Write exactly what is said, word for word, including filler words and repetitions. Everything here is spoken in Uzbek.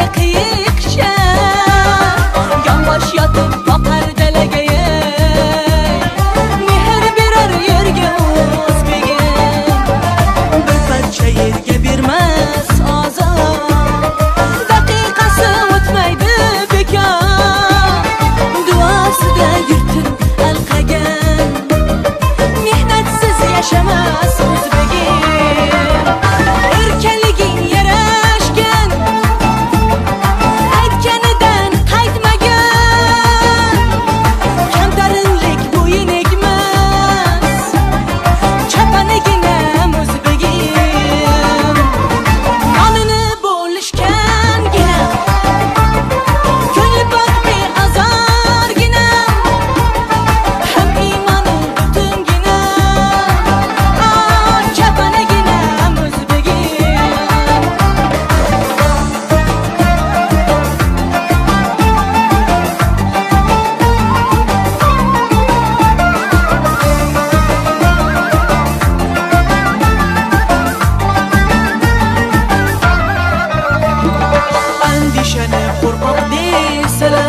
qiyiqcha yonbosh yotib boqar dalagaga mehr berar yerga o'zbegim bir parcha yerga bermas ozor daqiqasi o'tmaydi bekor duosida yurtin alqagan mehnatsiz yashamas o'zbegim erkaliging yarashgan aytganidan qaytmagan kamtarinlik bo'yin egmas chapaniginam o'zbegim nonini bo'lishgangina ko'ngli pok beazorgina ham iymonu butungina chapaniginam o'zbegim andishani qo'rqoq desalar